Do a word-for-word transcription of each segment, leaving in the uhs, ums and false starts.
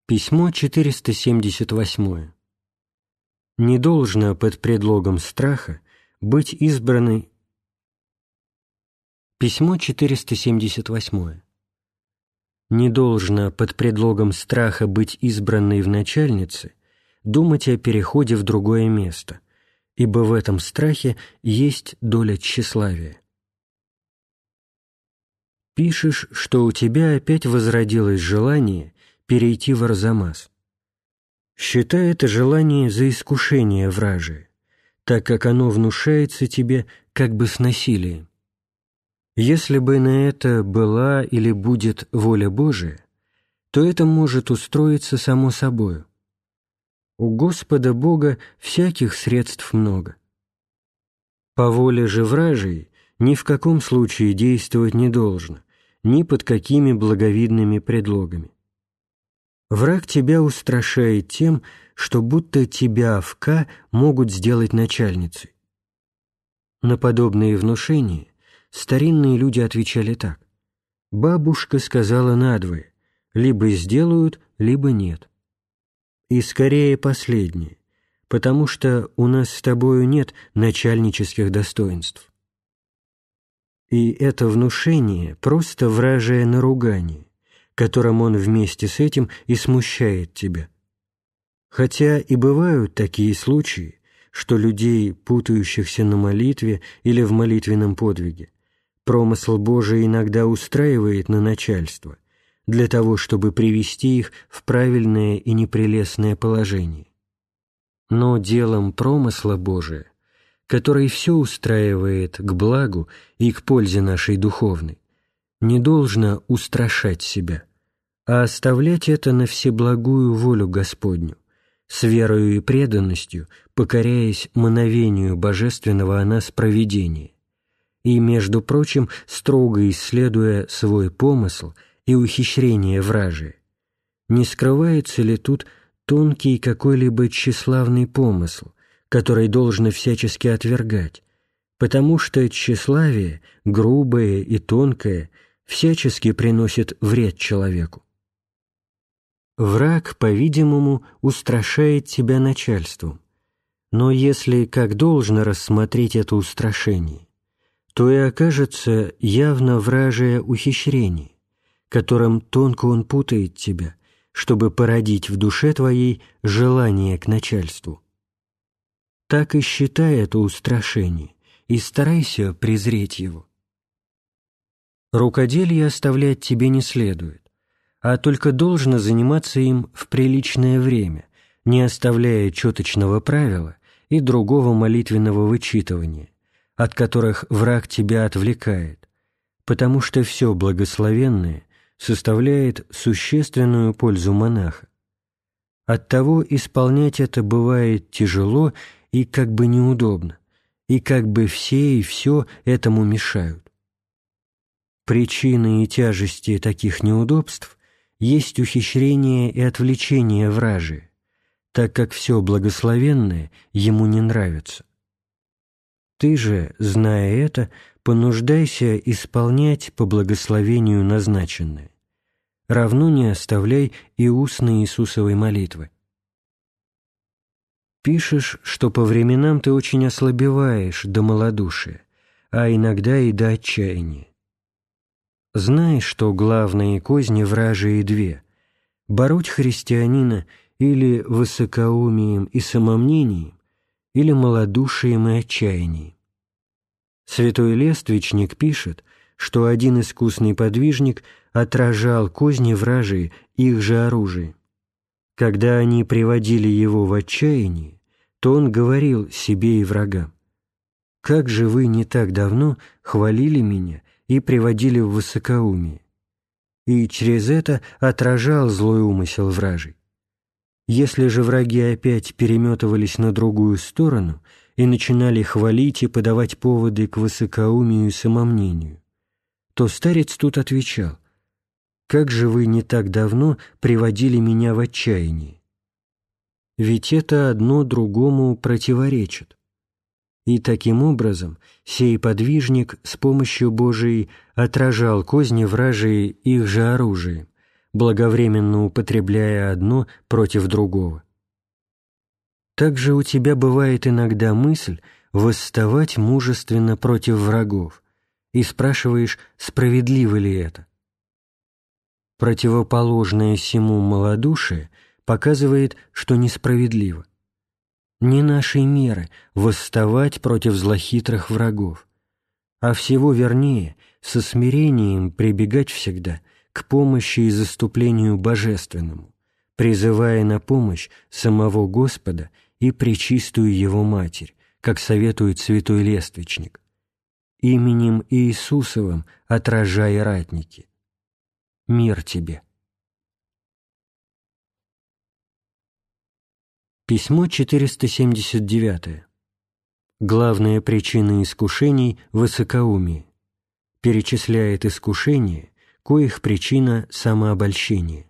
Письмо четыреста семьдесят восемь. Не должно под предлогом страха быть избранной. Письмо четыреста семьдесят восемь. Не должно под предлогом страха быть избранной в начальнице думать о переходе в другое место, ибо в этом страхе есть доля тщеславия. Пишешь, что у тебя опять возродилось желание перейти в Арзамас. Считай это желание за искушение вражие, так как оно внушается тебе как бы с насилием. Если бы на это была или будет воля Божия, то это может устроиться само собою. У Господа Бога всяких средств много. По воле же вражией ни в каком случае действовать не должно, ни под какими благовидными предлогами. Враг тебя устрашает тем, что будто тебя в К могут сделать начальницей. На подобные внушения старинные люди отвечали так: «Бабушка сказала надвое, либо сделают, либо нет». И скорее последнее, потому что у нас с тобою нет начальнических достоинств. И это внушение просто вражее наругание, которым он вместе с этим и смущает тебя. Хотя и бывают такие случаи, что людей, путающихся на молитве или в молитвенном подвиге, промысл Божий иногда устраивает на начальство, для того, чтобы привести их в правильное и непрелестное положение. Но делом промысла Божия, который все устраивает к благу и к пользе нашей духовной, не должно устрашать себя, а оставлять это на всеблагую волю Господню, с верою и преданностью покоряясь мановению божественного о нас провидения, и, между прочим, строго исследуя свой помысл и ухищрение вражие, не скрывается ли тут тонкий какой-либо тщеславный помысл, который должно всячески отвергать, потому что тщеславие, грубое и тонкое, всячески приносит вред человеку. Враг, по-видимому, устрашает тебя начальством, но если как должно рассмотреть это устрашение, то и окажется явно вражее ухищрение, которым тонко он путает тебя, чтобы породить в душе твоей желание к начальству. Так и считай это устрашение, и старайся презреть его. Рукоделие оставлять тебе не следует, а только должно заниматься им в приличное время, не оставляя четочного правила и другого молитвенного вычитывания, от которых враг тебя отвлекает, потому что все благословенное составляет существенную пользу монаха. Оттого исполнять это бывает тяжело и как бы неудобно, и как бы все и все этому мешают. Причины и тяжести таких неудобств есть ухищрение и отвлечение вражие, так как все благословенное ему не нравится. Ты же, зная это, понуждайся исполнять по благословению назначенное. Равно не оставляй и устной Иисусовой молитвы. Пишешь, что по временам ты очень ослабеваешь до малодушия, а иногда и до отчаяния. Знай, что главные козни вражие две — бороть христианина или высокоумием и самомнением, или малодушием и отчаянием. Святой Лествичник пишет, что один искусный подвижник отражал козни вражие их же оружием. Когда они приводили его в отчаяние, то он говорил себе и врагам: «Как же вы не так давно хвалили меня и приводили в высокоумие?» И через это отражал злой умысел вражий. Если же враги опять переметывались на другую сторону и начинали хвалить и подавать поводы к высокоумию и самомнению, то старец тут отвечал: «Как же вы не так давно приводили меня в отчаяние?» Ведь это одно другому противоречит. И таким образом сей подвижник с помощью Божией отражал козни вражии их же оружием, благовременно употребляя одно против другого. Также у тебя бывает иногда мысль восставать мужественно против врагов, и спрашиваешь, справедливо ли это. Противоположное сему малодушие показывает, что несправедливо. Не нашей меры восставать против злохитрых врагов, а всего вернее со смирением прибегать всегда к помощи и заступлению божественному, призывая на помощь самого Господа и пречистую Его Матерь, как советует святой Лествичник, именем Иисусовым отражай ратники. Мир тебе. Письмо четыреста семьдесят девять. Главная причина искушений – высокоумие. Перечисляет искушения, коих причина – самообольщение.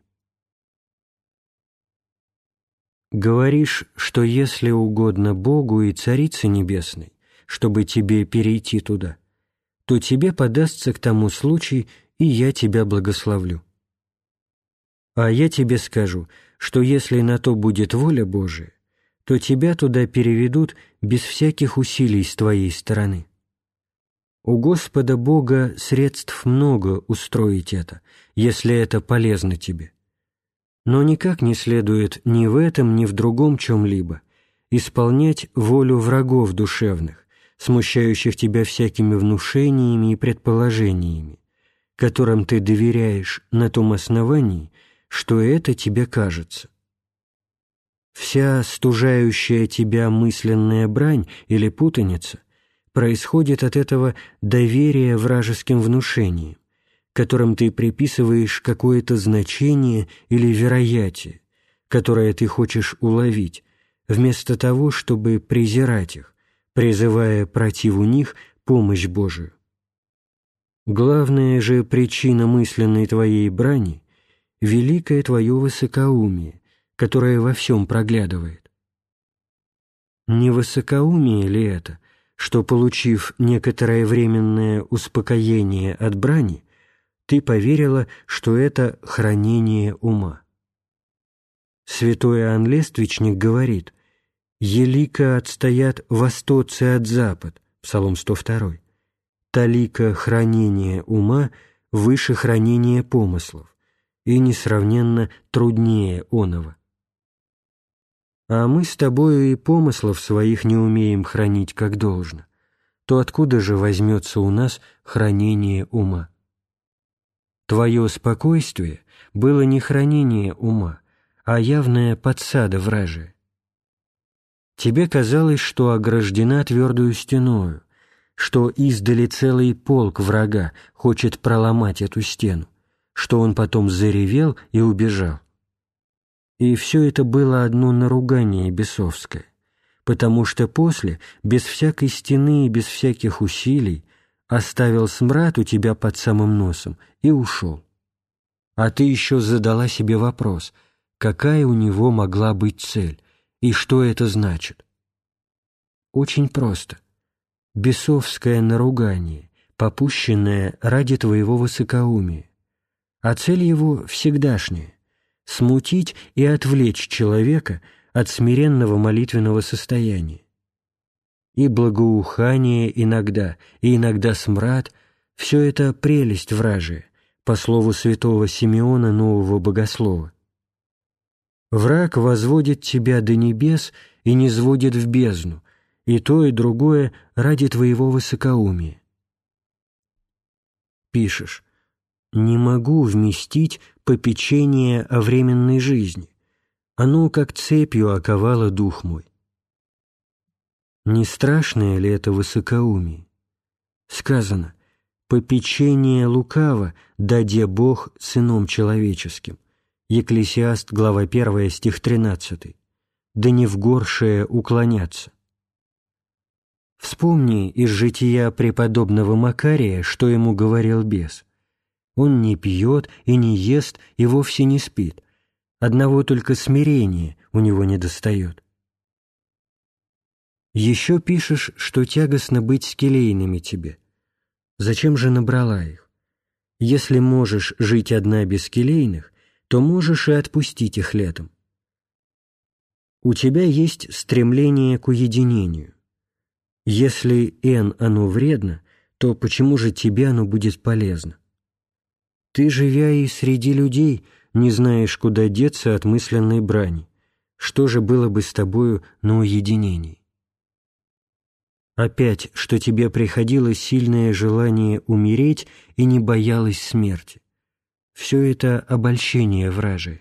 Говоришь, что если угодно Богу и Царице Небесной, чтобы тебе перейти туда, то тебе подастся к тому случай, и я тебя благословлю. А я тебе скажу, что если на то будет воля Божия, то тебя туда переведут без всяких усилий с твоей стороны. У Господа Бога средств много устроить это, если это полезно тебе. Но никак не следует ни в этом, ни в другом чем-либо исполнять волю врагов душевных, смущающих тебя всякими внушениями и предположениями, которым ты доверяешь на том основании, что это тебе кажется. Вся стужающая тебя мысленная брань или путаница происходит от этого доверия вражеским внушениям, которым ты приписываешь какое-то значение или вероятие, которое ты хочешь уловить, вместо того, чтобы презирать их, призывая противу них помощь Божию. Главная же причина мысленной твоей брани — великое твое высокоумие, которое во всем проглядывает. Не высокоумие ли это, что, получив некоторое временное успокоение от брани, ты поверила, что это хранение ума? Святой Иоанн Лествичник говорит: «Елико отстоят востоцы от запад», Псалом сто два, «талико хранение ума выше хранения помыслов, и несравненно труднее оного». А мы с тобою и помыслов своих не умеем хранить как должно, то откуда же возьмется у нас хранение ума? Твое спокойствие было не хранение ума, а явная подсада вражия. Тебе казалось, что ограждена твердою стеною, что издали целый полк врага хочет проломать эту стену, что он потом заревел и убежал. И все это было одно наругание бесовское, потому что после, без всякой стены и без всяких усилий, оставил смрад у тебя под самым носом и ушел. А ты еще задала себе вопрос, какая у него могла быть цель и что это значит. Очень просто. Бесовское наругание, попущенное ради твоего высокоумия, а цель его всегдашняя — смутить и отвлечь человека от смиренного молитвенного состояния. И благоухание иногда, и иногда смрад — все это прелесть вражия, по слову святого Симеона Нового Богослова. Враг возводит тебя до небес и низводит в бездну, и то, и другое ради твоего высокоумия. Пишешь: «Не могу вместить попечение о временной жизни, оно как цепью оковало дух мой». Не страшное ли это высокоумие? Сказано: «Попечение лукаво даде Бог сыном человеческим». Екклесиаст, глава первая, стих тринадцатый. «Да не в горшее уклоняться». Вспомни из жития преподобного Макария, что ему говорил бес. Он не пьет и не ест и вовсе не спит. Одного только смирения у него недостает. Еще пишешь, что тягостно быть с келейными тебе. Зачем же набрала их? Если можешь жить одна без келейных, то можешь и отпустить их летом. У тебя есть стремление к уединению. Если н оно вредно, то почему же тебе оно будет полезно? Ты, живя и среди людей, не знаешь, куда деться от мысленной брани. Что же было бы с тобою на уединении? Опять, что тебе приходило сильное желание умереть и не боялась смерти. Все это обольщение вражие.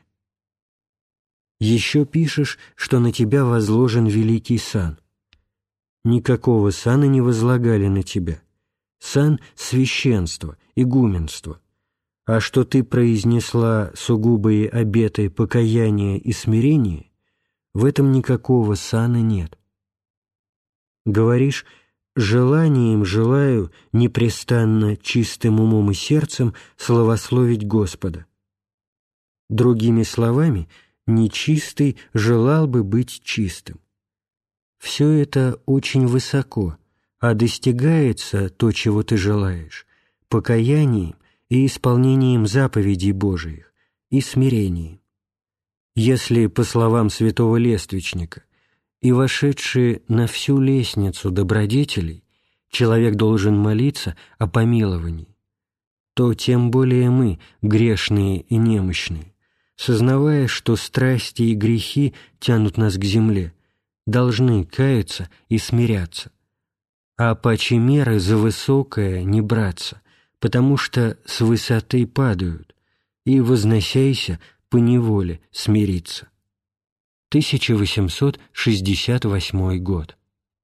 Еще пишешь, что на тебя возложен великий сан. Никакого сана не возлагали на тебя. Сан — священство, игуменство. А что ты произнесла сугубые обеты покаяния и смирения, в этом никакого сана нет. Говоришь: желанием желаю непрестанно чистым умом и сердцем славословить Господа. Другими словами, нечистый желал бы быть чистым. Все это очень высоко, а достигается то, чего ты желаешь, покаянием и исполнением заповедей Божиих, и смирением. Если, по словам святого Лествичника, и вошедший на всю лестницу добродетелей, человек должен молиться о помиловании, то тем более мы, грешные и немощные, сознавая, что страсти и грехи тянут нас к земле, должны каяться и смиряться, а паче меры за высокое не браться, потому что с высоты падают, и, возносяйся, поневоле смириться. тысяча восемьсот шестьдесят восьмой год.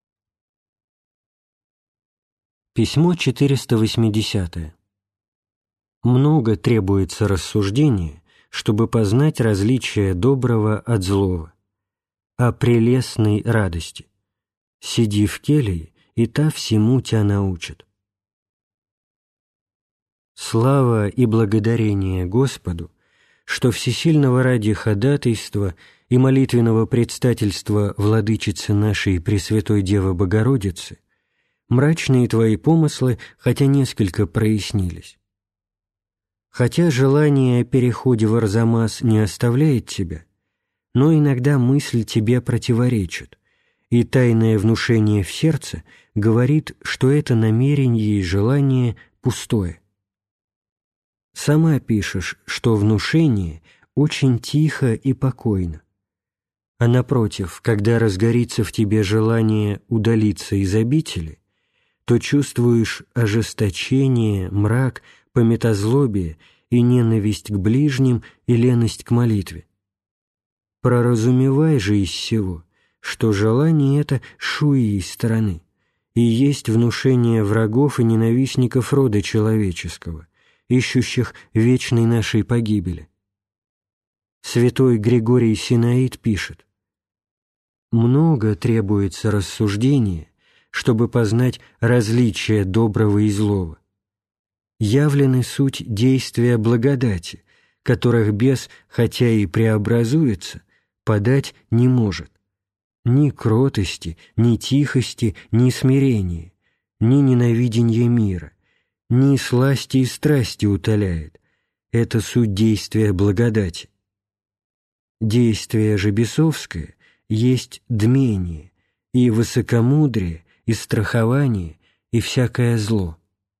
Письмо четыреста восьмидесятое. Много требуется рассуждения, чтобы познать различие доброго от злого, о прелестной радости. Сиди в келии, и та всему тя научит. Слава и благодарение Господу, что всесильного ради ходатайства и молитвенного предстательства Владычицы нашей Пресвятой Девы Богородицы мрачные твои помыслы хотя несколько прояснились. Хотя желание о переходе в Арзамас не оставляет тебя, но иногда мысль тебе противоречит, и тайное внушение в сердце говорит, что это намерение и желание пустое. Сама пишешь, что внушение очень тихо и покойно. А напротив, когда разгорится в тебе желание удалиться из обители, то чувствуешь ожесточение, мрак, пометозлобие и ненависть к ближним и леность к молитве. Проразумевай же из сего, что желание это шуи стороны, и есть внушение врагов и ненавистников рода человеческого, ищущих вечной нашей погибели. Святой Григорий Синаид пишет: «Много требуется рассуждения, чтобы познать различие доброго и злого. Явлены суть действия благодати, которых бес, хотя и преобразуется, подать не может. Ни кротости, ни тихости, ни смирения, ни ненавидения мира, ни сласти и страсти утоляет. Это суть действия благодати. Действие же бесовское есть дмение, и высокомудрие, и страхование, и всякое зло.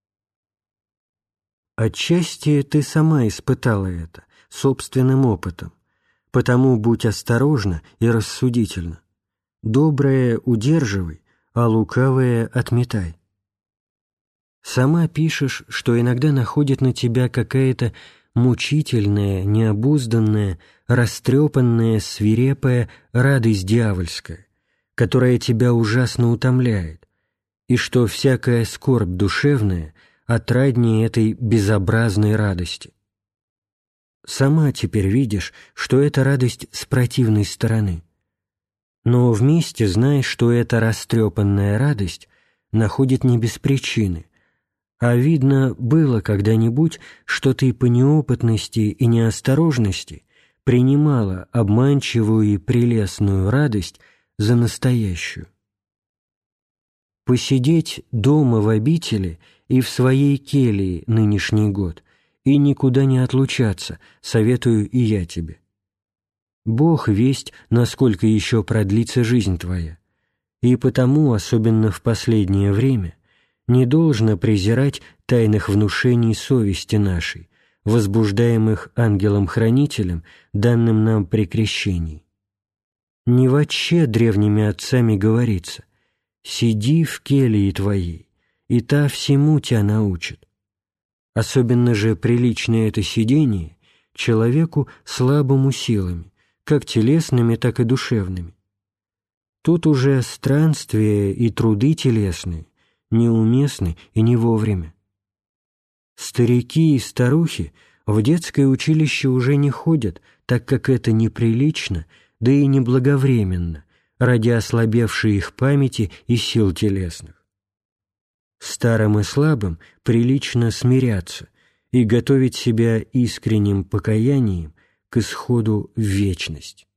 Отчасти ты сама испытала это собственным опытом, потому будь осторожна и рассудительна. Доброе удерживай, а лукавое отметай. Сама пишешь, что иногда находит на тебя какая-то мучительная, необузданная, растрепанная, свирепая радость дьявольская, которая тебя ужасно утомляет, и что всякая скорбь душевная отраднее этой безобразной радости. Сама теперь видишь, что это радость с противной стороны, но вместе знаешь, что эта растрепанная радость находит не без причины, а видно было когда-нибудь, что ты по неопытности и неосторожности принимала обманчивую и прелестную радость за настоящую. Посидеть дома в обители и в своей келии нынешний год и никуда не отлучаться, советую и я тебе. Бог весть, насколько еще продлится жизнь твоя, и потому, особенно в последнее время, не должно презирать тайных внушений совести нашей, возбуждаемых ангелом-хранителем, данным нам при крещении. Не вотще древними отцами говорится: «Сиди в келии твоей, и та всему тебя научит». Особенно же приличное это сидение человеку слабому силами, как телесными, так и душевными. Тут уже странствия и труды телесные неуместны и не вовремя. Старики и старухи в детское училище уже не ходят, так как это неприлично, да и неблаговременно, ради ослабевшей их памяти и сил телесных. Старым и слабым прилично смиряться и готовить себя искренним покаянием к исходу в вечность.